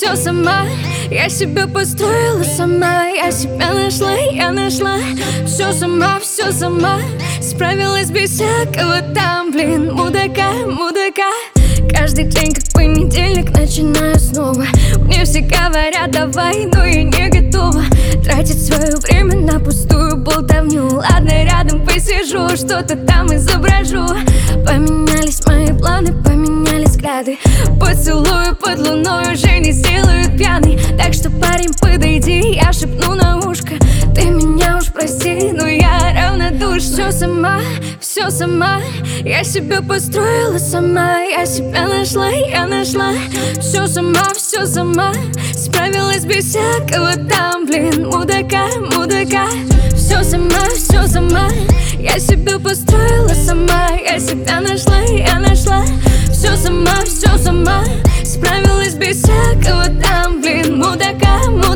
все сама. Я себя построила сама, я себя нашла, я нашла. Все сама, справилась без всякого там, блин, мудака. Каждый день как понедельник, начинаю снова. Мне все говорят давай, но я не готова тратить свое время на пустую болтовню. Ладно, рядом посижу, что-то там изображу. Поменялись мои планы, поменялись взгляды. Поцелую под луной уже не сделают пьяный. Так что, парень, подойди, я шепну на ушко. Ты меня уж прости, но я равнодушна. Все сама, я себя построила сама. Я себя нашла, я нашла. Все сама, справилась без всякого там, блин, мудака. Все сама, я себя построила сама. Я себя нашла, я нашла. Все сама, справилась без всякого там, блин, мудака.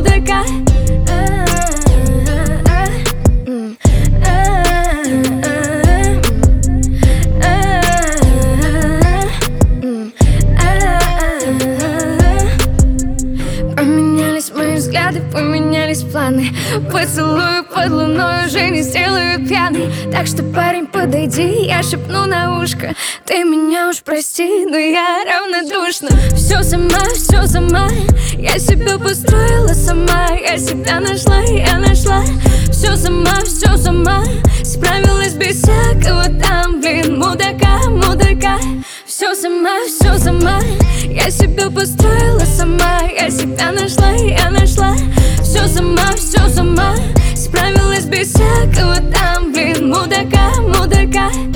Поменялись мои взгляды, поменялись планы. Поцелую под луной уже не сделаю пьяный. Так что, парень, подойди, я шепну на ушко. Ты меня уж прости, но я равнодушна. Все сама, я себя построила сама. Я себя нашла, я нашла. Все сама, справилась без всякого там, блин, мудака. Все сама, я себя построила сама. Я себя нашла, я нашла. Все сама, справилась без всякого там, блин, мудака.